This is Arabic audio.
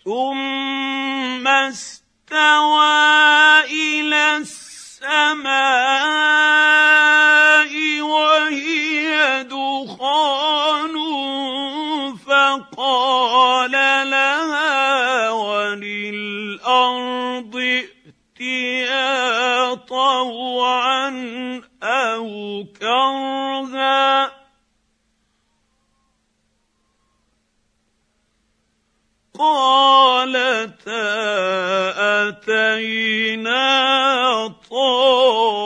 ثم استوى إلى السماء وهي دخان فقال لها وللأرض ائتيا طوعا أو كرها قالتا أتينا طائعين